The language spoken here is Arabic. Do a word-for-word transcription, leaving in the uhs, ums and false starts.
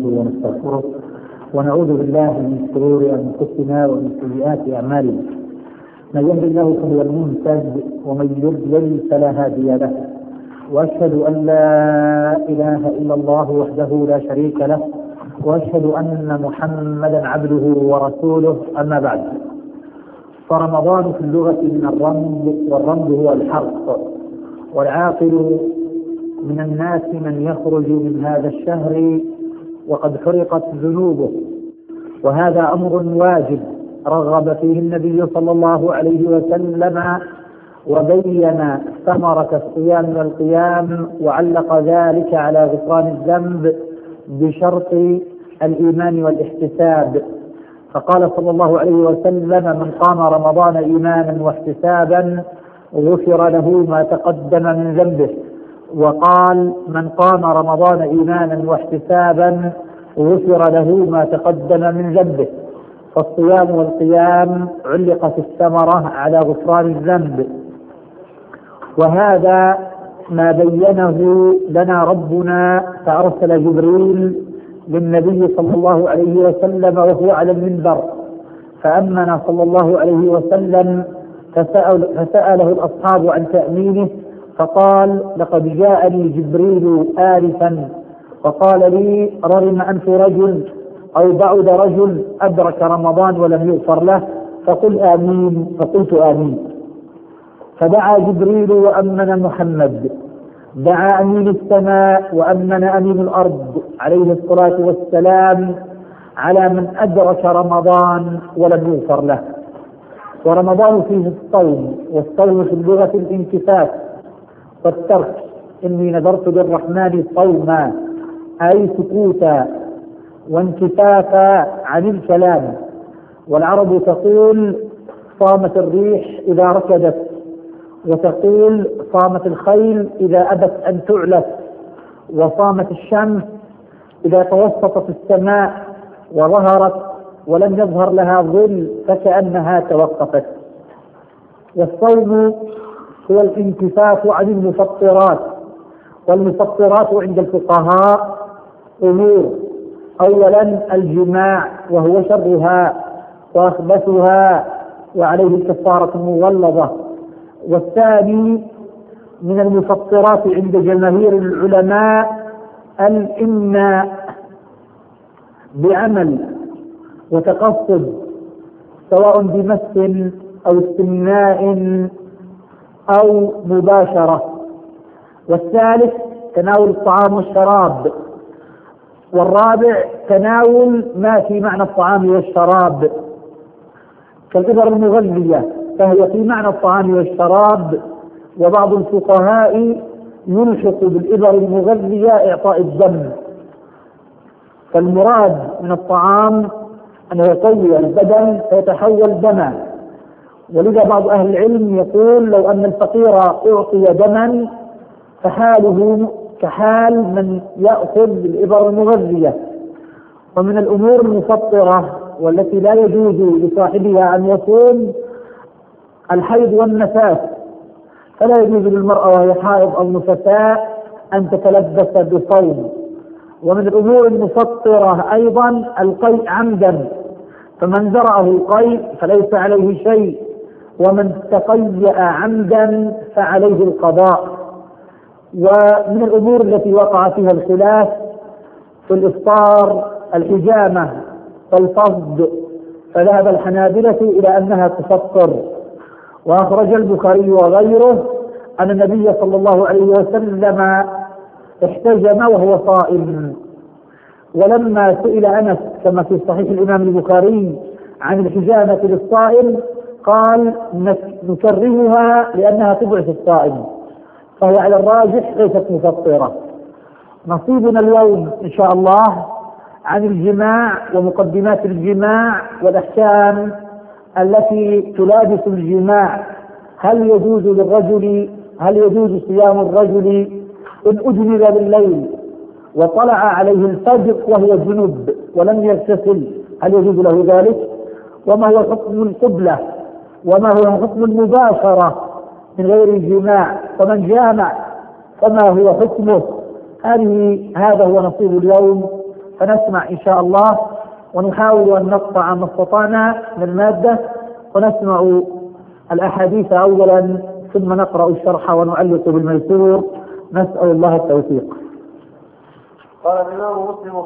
ونستغفره ونعوذ بالله من شرور أنفسنا ومن سيئات أعمالنا. من يهد الله فهو المهتد ومن يضلل فلا هادي له، وأشهد أن لا إله إلا الله وحده لا شريك له، وأشهد أن محمدا عبده ورسوله. أما بعد، فرمضان في اللغة من الرمز، والرمز هو الحرق، والعاقل من الناس من يخرج من هذا الشهر وقد حرقت ذنوبه، وهذا أمر واجب رغب فيه النبي صلى الله عليه وسلم وبين ثمرة الصيام والقيام، وعلق ذلك على غفران الذنب بشرط الإيمان والاحتساب. فقال صلى الله عليه وسلم: من قام رمضان إيمانا واحتسابا غفر له ما تقدم من ذنبه. وقال: من قام رمضان إيمانا واحتسابا غفر له ما تقدم من ذنبه. فالصيام والقيام علقت الثمرة على غفران الذنب، وهذا ما بينه لنا ربنا، فأرسل جبريل للنبي صلى الله عليه وسلم وهو على المنبر، فأمن صلى الله عليه وسلم، فسأل فسأله الأصحاب عن تأمينه، فقال: لقد جاءني جبريل آلفا فقال لي: رغم أنف رجل أو بعد رجل أدرك رمضان ولم يغفر له، فقل آمين. فقلت آمين. فدعا جبريل وأمن محمد، دعا أمين السماء وأمن أمين الأرض عليه الصلاة والسلام على من أدرك رمضان ولم يغفر له. ورمضان فيه الصوم، والصوم في اللغة الانكفاف والترك. إني نذرت للرحمن صوما، أي سكوتا وانكفافا عن الكلام. والعرب تقول: صامت الريح إذا ركضت، وتقول: صامت الخيل إذا أبت أن تعلف، وصامت الشمس إذا توسطت السماء وظهرت ولم يظهر لها ظل فكأنها توقفت. والصوم هو الانكفاف عن المفطرات، والمفطرات عند الفقهاء أمور: أولا الجماع وهو شرها وأخبثها وعليه الكفارة المغلظة. والثاني من المفطرات عند جماهير العلماء الإمناء بعمل وتقصد، سواء بمس أو استمناء أو مباشرة. والثالث تناول الطعام والشراب. والرابع تناول ما في معنى الطعام والشراب كالإبر المغذية، فهي في معنى الطعام والشراب. وبعض الفقهاء يلحق بالإبر المغذية إعطاء الدم، فالمراد من الطعام أن يقوي البدن فيتحول دما. ولذا بعض أهل العلم يقول: لو أن الفقير أعطي دما فحاله كحال من يأخذ بالإبر المغذية. ومن الأمور المفطرة والتي لا يجوز لصاحبها أن يصوم الحيض والنفاس، فلا يجوز للمرأة وهي حائض أو نفساء أن تتلبس بصوم. ومن الأمور المفطرة أيضا القيء عمدا، فمن زرعه القيء فليس عليه شيء، ومن تقيأ عمدا فعليه القضاء. ومن الأمور التي وقع فيها الخلاف في الإفطار الحجامة والفض، فذهب الحنابلة إلى أنها تفطر. وأخرج البخاري وغيره أن النبي صلى الله عليه وسلم احتجم وهو صائم. ولما سئل أنس كما في صحيح الإمام البخاري عن الحجامة للصائم قال: نكرهها لأنها تضعف الصائم، فهي على الراجح ليست مفطرة. نصيبنا اليوم إن شاء الله عن الجماع ومقدمات الجماع والأحكام التي تلابس الجماع. هل يجوز للرجل هل يجوز صيام الرجل إن أجمل بالليل وطلع عليه الفجر وهو جنب ولم يغتسل؟ هل يجوز له ذلك؟ وما هو حكم القبلة؟ وما هو حكم المباشرة من غير الجماع؟ ومن جامع فما هو حكمه؟ هذه هذا هو نصيب اليوم، فنسمع إن شاء الله، ونحاول أن نقطع ما استطعنا من المادة، ونسمع الأحاديث أولا ثم نقرأ الشرح ونعلق بالميسور. نسأل الله التوفيق. قال الإمام مسلم